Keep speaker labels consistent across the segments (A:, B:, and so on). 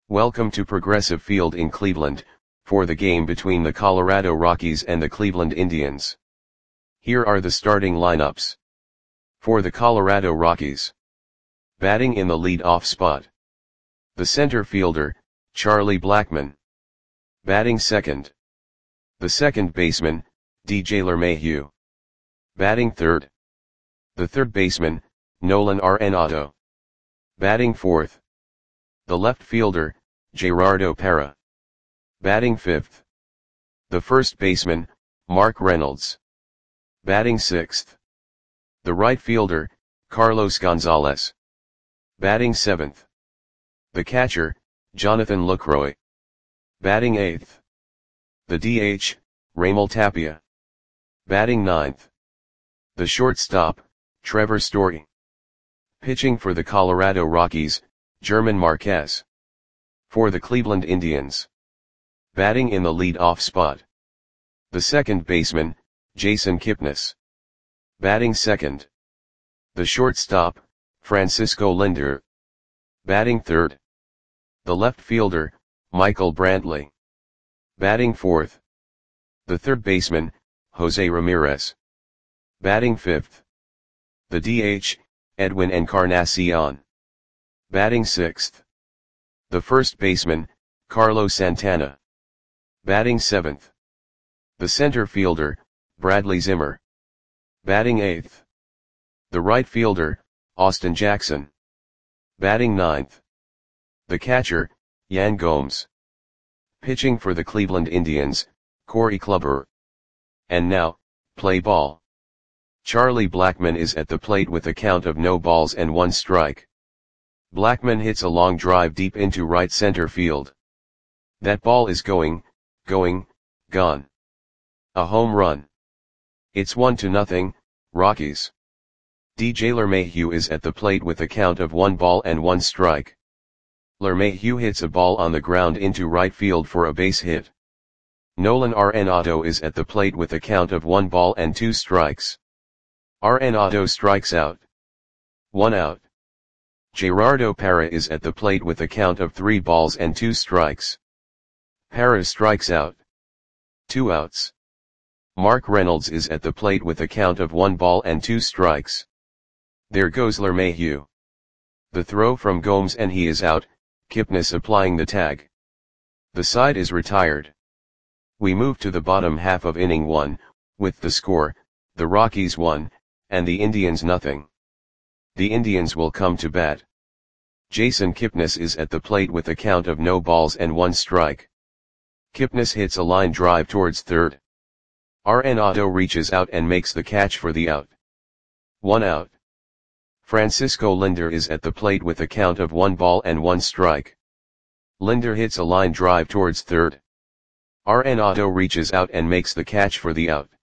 A: Welcome to Progressive Field in Cleveland, for the game between the Colorado Rockies and the Cleveland Indians. Here are the starting lineups. For the Colorado Rockies. Batting in the lead-off spot. The center fielder, Charlie Blackmon. Batting second. The second baseman, DJ LeMahieu. Batting third. The third baseman, Nolan Arenado. Batting fourth. The left fielder, Gerardo Parra. Batting fifth. The first baseman, Mark Reynolds. Batting sixth. The right fielder, Carlos Gonzalez. Batting seventh. The catcher, Jonathan Lucroy. Batting eighth. The DH, Raimel Tapia. Batting ninth. The shortstop, Trevor Story. Pitching for the Colorado Rockies, German Marquez. For the Cleveland Indians. Batting in the lead-off spot. The second baseman, Jason Kipnis. Batting second. The shortstop, Francisco Lindor. Batting third. The left fielder, Michael Brantley. Batting fourth. The third baseman, Jose Ramirez. Batting fifth. The DH, Edwin Encarnacion. Batting sixth. The first baseman, Carlos Santana. Batting seventh. The center fielder, Bradley Zimmer. Batting eighth. The right fielder, Austin Jackson. Batting ninth. The catcher, Yan Gomes. Pitching for the Cleveland Indians, Corey Kluber. And now, play ball. Charlie Blackmon is at the plate with a count of no balls and one strike. Blackmon hits a long drive deep into right center field. That ball is gone. A home run. It's 1-0, Rockies. DJ LeMahieu is at the plate with a count of 1 ball and 1 strike. LeMahieu hits a ball on the ground into right field for a base hit. Nolan Arenado is at the plate with a count of 1 ball and 2 strikes. Arenado strikes out. 1 out. Gerardo Parra is at the plate with a count of 3 balls and 2 strikes. Parra strikes out. 2 outs. Mark Reynolds is at the plate with a count of 1 ball and 2 strikes. There goes LeMahieu. The throw from Gomes and he is out, Kipnis applying the tag. The side is retired. We move to the bottom half of inning 1, with the score, the Rockies 1, and the Indians 0. The Indians will come to bat. Jason Kipnis is at the plate with a count of no balls and 1 strike. Kipnis hits a line drive towards third. Arenado reaches out and makes the catch for the out. 1 out. Francisco Lindor is at the plate with a count of 1 ball and 1 strike. Lindor hits a line drive towards third. Arenado reaches out and makes the catch for the out.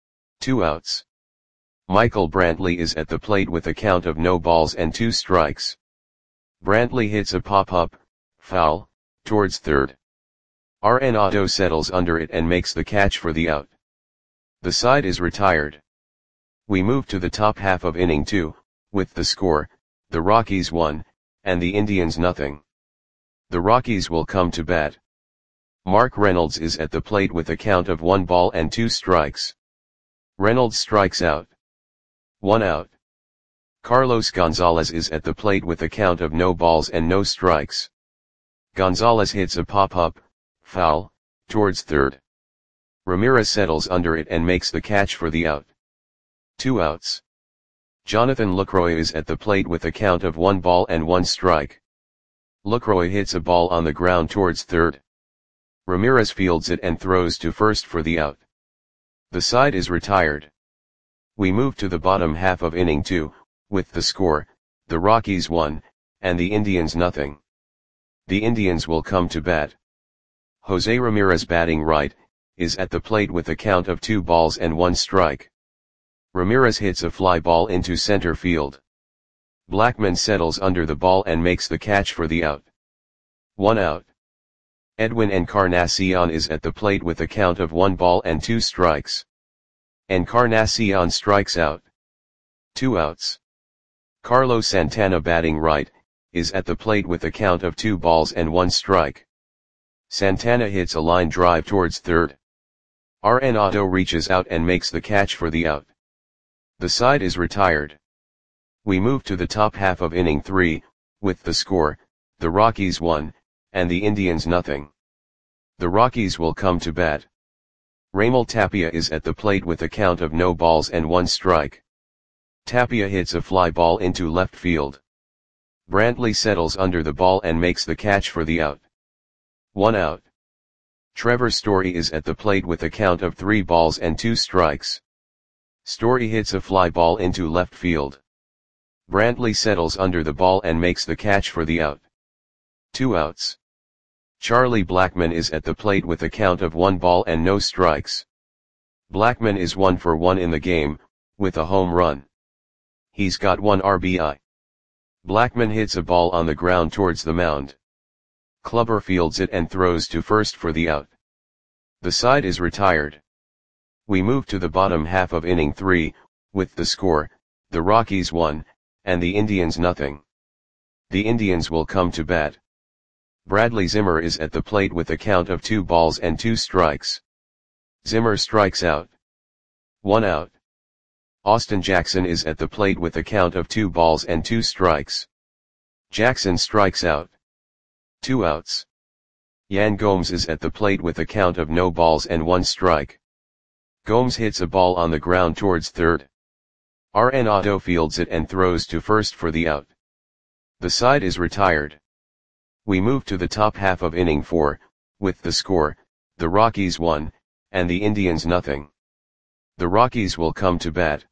A: 2 outs. Michael Brantley is at the plate with a count of no balls and 2 strikes. Brantley hits a pop-up, foul, towards third. Arenado settles under it and makes the catch for the out. The side is retired. We move to the top half of inning 2, with the score, the Rockies 1, and the Indians 0. The Rockies will come to bat. Mark Reynolds is at the plate with a count of 1 ball and 2 strikes. Reynolds strikes out. 1 out. Carlos Gonzalez is at the plate with a count of no balls and no strikes. Gonzalez hits a pop-up, foul, towards third. Ramirez settles under it and makes the catch for the out. 2 outs. Jonathan Lucroy is at the plate with a count of 1 ball and 1 strike. Lucroy hits a ball on the ground towards third. Ramirez fields it and throws to first for the out. The side is retired. We move to the bottom half of inning 2, with the score, the Rockies 1, and the Indians 0. The Indians will come to bat. Jose Ramirez batting right, is at the plate with a count of 2 balls and 1 strike. Ramirez hits a fly ball into center field. Blackmon settles under the ball and makes the catch for the out. 1 out. Edwin Encarnacion is at the plate with a count of 1 ball and 2 strikes. Encarnacion strikes out. 2 outs. Carlos Santana batting right, is at the plate with a count of 2 balls and 1 strike. Santana hits a line drive towards third. Arenado reaches out and makes the catch for the out. The side is retired. We move to the top half of inning 3, with the score, the Rockies 1, and the Indians nothing. The Rockies will come to bat. Raimel Tapia is at the plate with a count of no balls and 1 strike. Tapia hits a fly ball into left field. Brantley settles under the ball and makes the catch for the out. 1 out. Trevor Story is at the plate with a count of 3 balls and 2 strikes. Story hits a fly ball into left field. Brantley settles under the ball and makes the catch for the out. 2 outs. Charlie Blackmon is at the plate with a count of 1 ball and no strikes. Blackmon is 1 for 1 in the game, with a home run. He's got 1 RBI. Blackmon hits a ball on the ground towards the mound. Clubber fields it and throws to first for the out. The side is retired. We move to the bottom half of inning 3, with the score, the Rockies 1, and the Indians nothing. The Indians will come to bat. Bradley Zimmer is at the plate with a count of 2 balls and 2 strikes. Zimmer strikes out. 1 out. Austin Jackson is at the plate with a count of 2 balls and 2 strikes. Jackson strikes out. 2 outs. Yan Gomes is at the plate with a count of no balls and 1 strike. Gomes hits a ball on the ground towards third. Arenado fields it and throws to first for the out. The side is retired. We move to the top half of inning 4, with the score, the Rockies 1, and the Indians nothing. The Rockies will come to bat.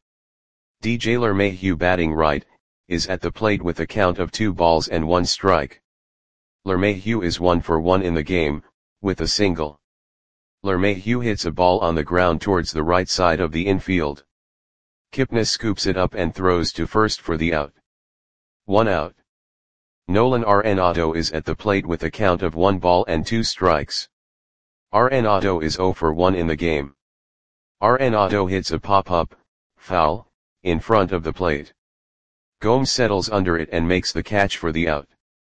A: DJ LeMahieu batting right, is at the plate with a count of 2 balls and 1 strike. LeMahieu is 1 for 1 in the game, with a single. LeMahieu hits a ball on the ground towards the right side of the infield. Kipnis scoops it up and throws to first for the out. 1 out. Nolan Arenado is at the plate with a count of 1 ball and 2 strikes. Arenado is 0 for 1 in the game. Arenado hits a pop-up, foul, in front of the plate. Gomes settles under it and makes the catch for the out.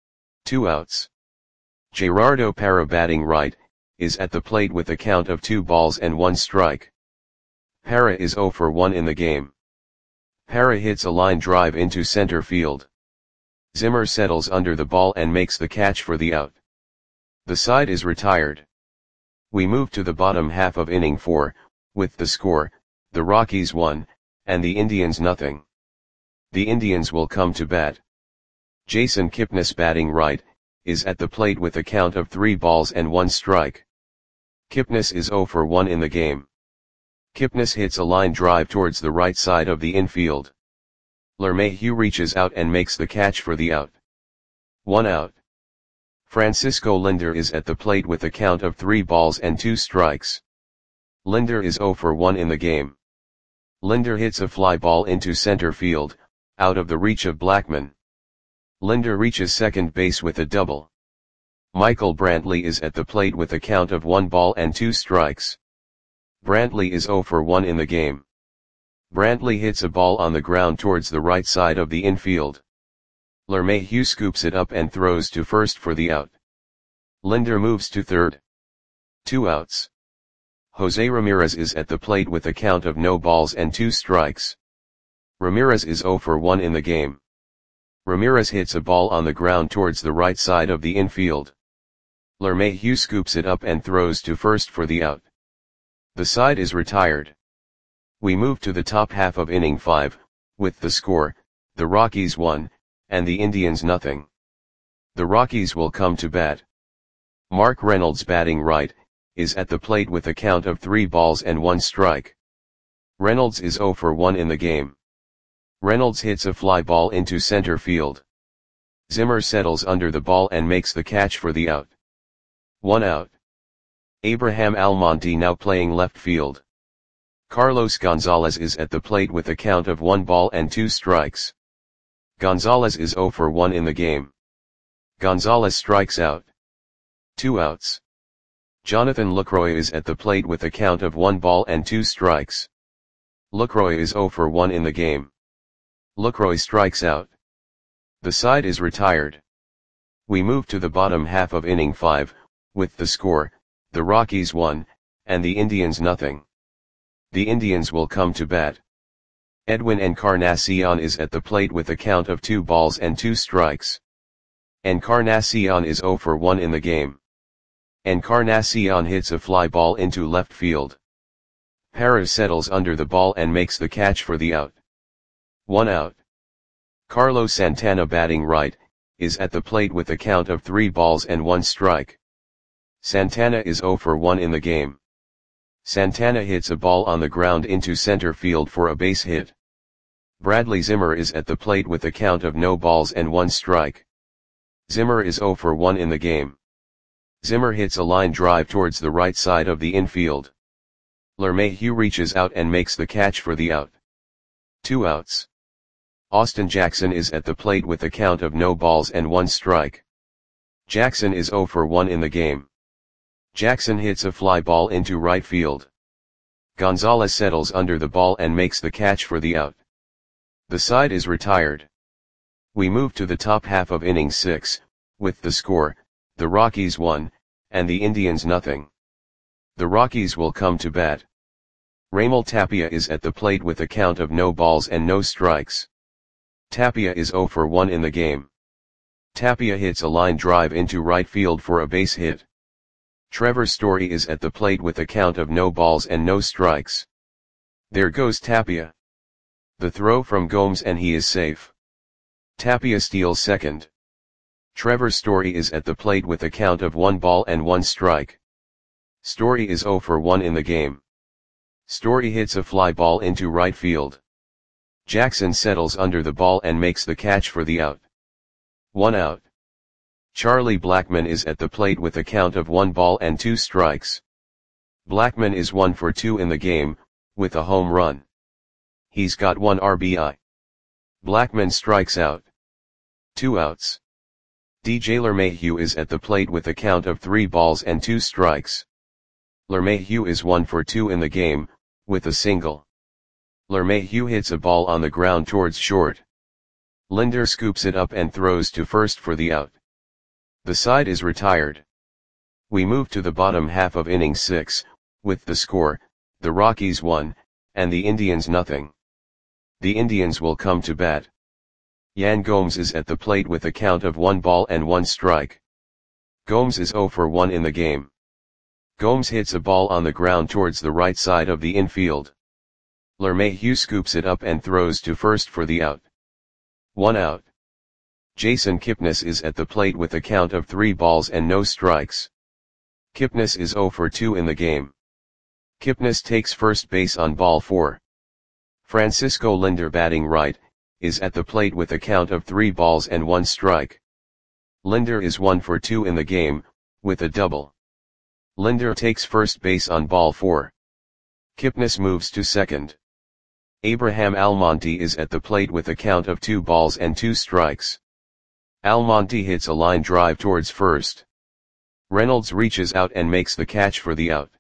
A: 2 outs. Gerardo Parra batting right, is at the plate with a count of 2 balls and 1 strike. Parra is 0 for 1 in the game. Parra hits a line drive into center field. Zimmer settles under the ball and makes the catch for the out. The side is retired. We move to the bottom half of inning 4, with the score, the Rockies 1, and the Indians nothing. The Indians will come to bat. Jason Kipnis batting right, is at the plate with a count of 3 balls and 1 strike. Kipnis is 0 for 1 in the game. Kipnis hits a line drive towards the right side of the infield. LeMahieu reaches out and makes the catch for the out. 1 out. Francisco Lindor is at the plate with a count of 3 balls and 2 strikes. Lindor is 0 for 1 in the game. Lindor hits a fly ball into center field, out of the reach of Blackmon. Lindor reaches second base with a double. Michael Brantley is at the plate with a count of 1 ball and 2 strikes. Brantley is 0 for 1 in the game. Brantley hits a ball on the ground towards the right side of the infield. LeMahieu scoops it up and throws to first for the out. Lindor moves to third. 2 outs. Jose Ramirez is at the plate with a count of no balls and 2 strikes. Ramirez is 0 for 1 in the game. Ramirez hits a ball on the ground towards the right side of the infield. LeMahieu scoops it up and throws to first for the out. The side is retired. We move to the top half of inning 5, with the score, the Rockies 1, and the Indians nothing. The Rockies will come to bat. Mark Reynolds batting right, is at the plate with a count of 3 balls and 1 strike. Reynolds is 0 for 1 in the game. Reynolds hits a fly ball into center field. Zimmer settles under the ball and makes the catch for the out. 1 out. Abraham Almonte now playing left field. Carlos Gonzalez is at the plate with a count of 1 ball and 2 strikes. Gonzalez is 0 for 1 in the game. Gonzalez strikes out. 2 outs. Jonathan Lucroy is at the plate with a count of 1 ball and 2 strikes. Lucroy is 0 for 1 in the game. Lucroy strikes out. The side is retired. We move to the bottom half of inning 5, with the score, the Rockies 1, and the Indians nothing. The Indians will come to bat. Edwin Encarnacion is at the plate with a count of 2 balls and 2 strikes. Encarnacion is 0 for 1 in the game. Encarnacion hits a fly ball into left field. Parra settles under the ball and makes the catch for the out. 1 out. Carlos Santana, batting right, is at the plate with a count of 3 balls and 1 strike. Santana is 0 for 1 in the game. Santana hits a ball on the ground into center field for a base hit. Bradley Zimmer is at the plate with a count of no balls and 1 strike. Zimmer is 0 for 1 in the game. Zimmer hits a line drive towards the right side of the infield. LeMahieu reaches out and makes the catch for the out. 2 outs. Austin Jackson is at the plate with a count of no balls and 1 strike. Jackson is 0 for 1 in the game. Jackson hits a fly ball into right field. Gonzalez settles under the ball and makes the catch for the out. The side is retired. We move to the top half of inning 6, with the score, the Rockies 1, and the Indians nothing. The Rockies will come to bat. Raimel Tapia is at the plate with a count of no balls and no strikes. Tapia is 0 for 1 in the game. Tapia hits a line drive into right field for a base hit. Trevor Story is at the plate with a count of no balls and no strikes. There goes Tapia. The throw from Gomes and he is safe. Tapia steals second. Trevor Story is at the plate with a count of 1 ball and 1 strike. Story is 0 for 1 in the game. Story hits a fly ball into right field. Jackson settles under the ball and makes the catch for the out. 1 out. Charlie Blackmon is at the plate with a count of 1 ball and 2 strikes. Blackmon is 1 for 2 in the game, with a home run. He's got 1 RBI. Blackmon strikes out. 2 outs. DJ LeMahieu is at the plate with a count of 3 balls and 2 strikes. LeMahieu is 1 for 2 in the game, with a single. LeMahieu hits a ball on the ground towards short. Linder scoops it up and throws to first for the out. The side is retired. We move to the bottom half of inning 6, with the score, the Rockies 1, and the Indians nothing. The Indians will come to bat. Yan Gomes is at the plate with a count of 1 ball and 1 strike. Gomes is 0 for 1 in the game. Gomes hits a ball on the ground towards the right side of the infield. LeMahieu scoops it up and throws to first for the out. 1 out. Jason Kipnis is at the plate with a count of 3 balls and no strikes. Kipnis is 0 for 2 in the game. Kipnis takes first base on ball 4. Francisco Linder, batting right, is at the plate with a count of 3 balls and 1 strike. Linder is 1 for 2 in the game, with a double. Linder takes first base on ball 4. Kipnis moves to second. Abraham Almonte is at the plate with a count of 2 balls and 2 strikes. Almonte hits a line drive towards first. Reynolds reaches out and makes the catch for the out.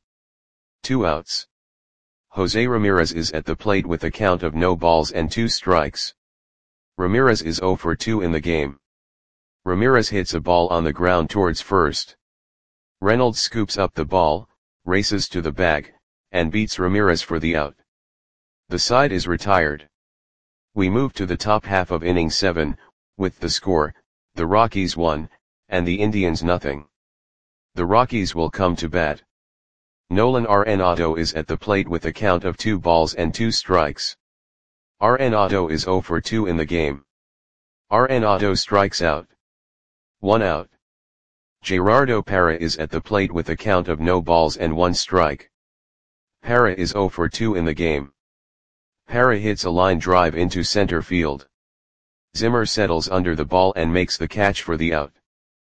A: 2 outs. Jose Ramirez is at the plate with a count of no balls and 2 strikes. Ramirez is 0 for 2 in the game. Ramirez hits a ball on the ground towards first. Reynolds scoops up the ball, races to the bag, and beats Ramirez for the out. The side is retired. We move to the top half of inning 7, with the score, the Rockies 1, and the Indians nothing. The Rockies will come to bat. Nolan Arenado is at the plate with a count of 2 balls and 2 strikes. Arenado is 0 for 2 in the game. Arenado strikes out. 1 out. Gerardo Parra is at the plate with a count of no balls and 1 strike. Parra is 0 for 2 in the game. Parra hits a line drive into center field. Zimmer settles under the ball and makes the catch for the out.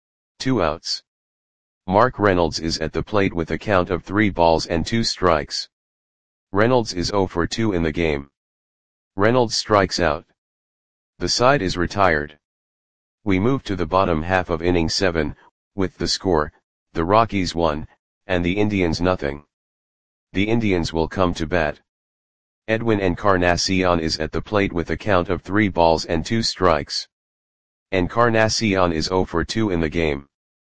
A: 2 outs. Mark Reynolds is at the plate with a count of 3 balls and 2 strikes. Reynolds is 0 for 2 in the game. Reynolds strikes out. The side is retired. We move to the bottom half of inning 7, with the score, the Rockies 1, and the Indians nothing. The Indians will come to bat. Edwin Encarnacion is at the plate with a count of 3 balls and 2 strikes. Encarnacion is 0 for 2 in the game.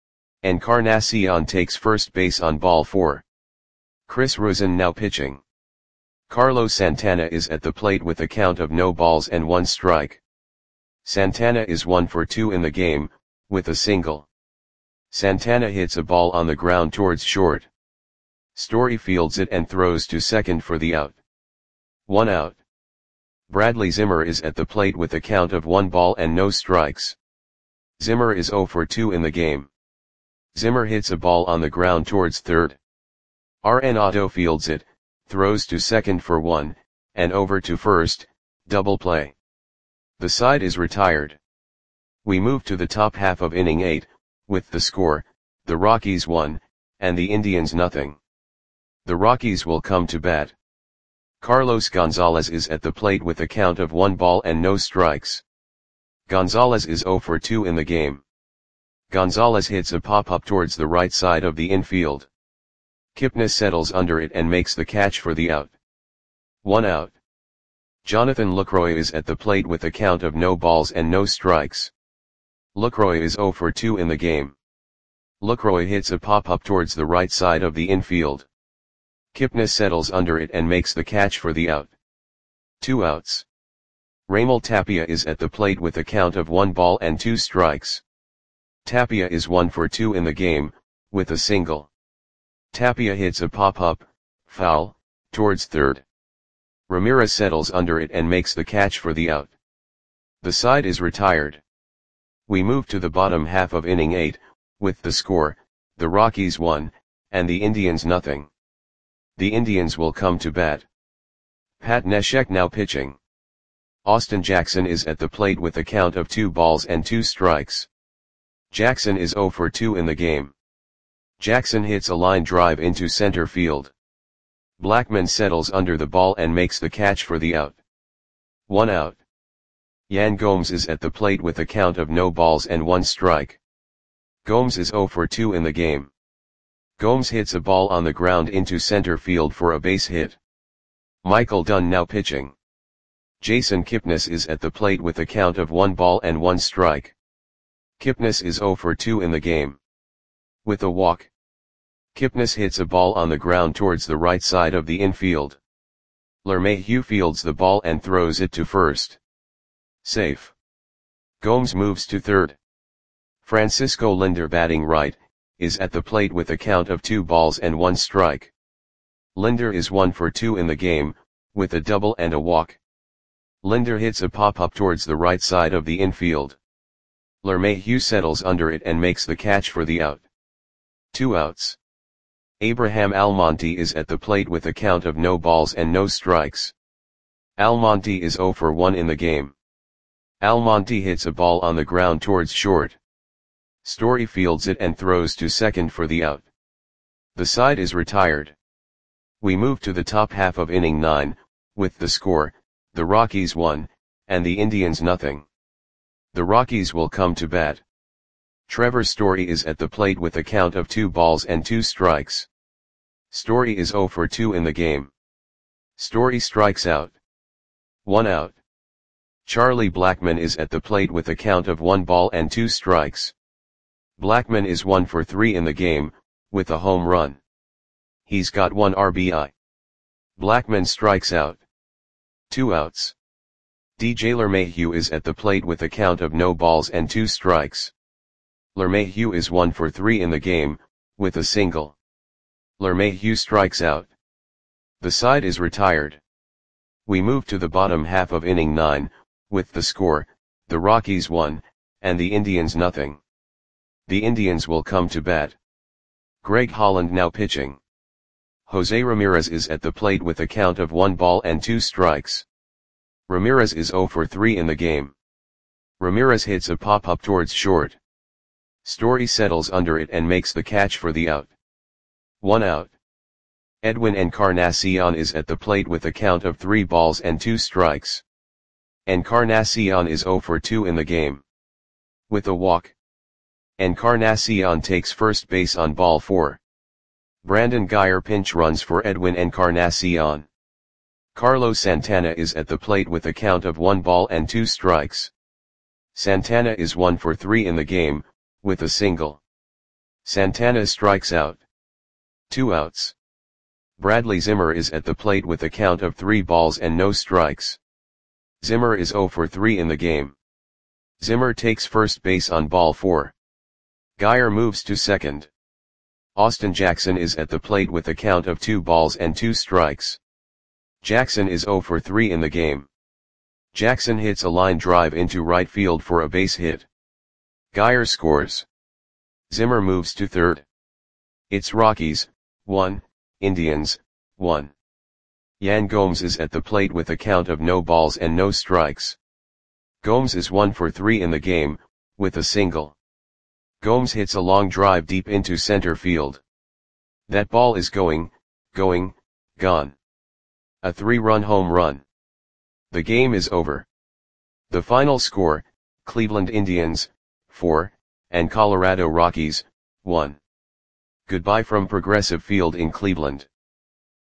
A: Encarnacion takes first base on ball 4. Chris Rusin now pitching. Carlos Santana is at the plate with a count of no balls and 1 strike. Santana is 1 for 2 in the game, with a single. Santana hits a ball on the ground towards short. Story fields it and throws to second for the out. 1 out. Bradley Zimmer is at the plate with a count of 1 ball and no strikes. Zimmer is 0 for 2 in the game. Zimmer hits a ball on the ground towards third. Arenado fields it, throws to second for 1, and over to first, double play. The side is retired. We move to the top half of inning 8, with the score, the Rockies 1, and the Indians nothing. The Rockies will come to bat. Carlos Gonzalez is at the plate with a count of 1 ball and no strikes. Gonzalez is 0 for 2 in the game. Gonzalez hits a pop-up towards the right side of the infield. Kipnis settles under it and makes the catch for the out. 1 out. Jonathan Lucroy is at the plate with a count of no balls and no strikes. Lucroy is 0 for 2 in the game. Lucroy hits a pop-up towards the right side of the infield. Kipnis settles under it and makes the catch for the out. 2 outs. Raimel Tapia is at the plate with a count of 1 ball and 2 strikes. Tapia is 1 for 2 in the game, with a single. Tapia hits a pop-up, foul, towards third. Ramirez settles under it and makes the catch for the out. The side is retired. We move to the bottom half of inning 8, with the score, the Rockies 1, and the Indians nothing. The Indians will come to bat. Pat Neshek now pitching. Austin Jackson is at the plate with a count of 2 balls and 2 strikes. Jackson is 0 for 2 in the game. Jackson hits a line drive into center field. Blackman settles under the ball and makes the catch for the out. 1 out. Yan Gomes is at the plate with a count of no balls and 1 strike. Gomes is 0 for 2 in the game. Gomes hits a ball on the ground into center field for a base hit. Michael Dunn now pitching. Jason Kipnis is at the plate with a count of 1 ball and 1 strike. Kipnis is 0 for 2 in the game. With a walk. Kipnis hits a ball on the ground towards the right side of the infield. LeMahieu fields the ball and throws it to first. Safe. Gomes moves to third. Francisco Lindor batting right, is at the plate with a count of 2 balls and 1 strike. Lindor is 1 for 2 in the game, with a double and a walk. Lindor hits a pop-up towards the right side of the infield. LeMahieu settles under it and makes the catch for the out. 2 outs. Abraham Almonte is at the plate with a count of no balls and no strikes. Almonte is 0 for 1 in the game. Almonte hits a ball on the ground towards short. Story fields it and throws to second for the out. The side is retired. We move to the top half of inning 9, with the score, the Rockies 1, and the Indians nothing. The Rockies will come to bat. Trevor Story is at the plate with a count of 2 balls and 2 strikes. Story is 0 for 2 in the game. Story strikes out. 1 out. Charlie Blackmon is at the plate with a count of 1 ball and 2 strikes. Blackmon is 1 for 3 in the game, with a home run. He's got 1 RBI. Blackmon strikes out. 2 outs. DJ LeMahieu is at the plate with a count of no balls and 2 strikes. LeMahieu is 1 for 3 in the game, with a single. LeMahieu strikes out. The side is retired. We move to the bottom half of inning 9, with the score, the Rockies 1, and the Indians nothing. The Indians will come to bat. Greg Holland now pitching. Jose Ramirez is at the plate with a count of 1 ball and 2 strikes. Ramirez is 0 for 3 in the game. Ramirez hits a pop-up towards short. Story settles under it and makes the catch for the out. 1 out. Edwin Encarnacion is at the plate with a count of 3 balls and 2 strikes. Encarnacion is 0 for 2 in the game. With a walk. Encarnacion takes first base on ball 4. Brandon Guyer pinch runs for Edwin Encarnacion. Carlos Santana is at the plate with a count of 1 ball and 2 strikes. Santana is 1 for 3 in the game, with a single. Santana strikes out. 2 outs. Bradley Zimmer is at the plate with a count of 3 balls and no strikes. Zimmer is 0 for 3 in the game. Zimmer takes first base on ball 4. Geyer moves to second. Austin Jackson is at the plate with a count of 2 balls and 2 strikes. Jackson is 0 for 3 in the game. Jackson hits a line drive into right field for a base hit. Geyer scores. Zimmer moves to third. It's Rockies, 1, Indians, 1. Yan Gomes is at the plate with a count of no balls and no strikes. Gomes is 1 for 3 in the game, with a single. Gomes hits a long drive deep into center field. That ball is going, gone. A 3-run home run. The game is over. The final score, Cleveland Indians, 4, and Colorado Rockies, 1. Goodbye from Progressive Field in Cleveland.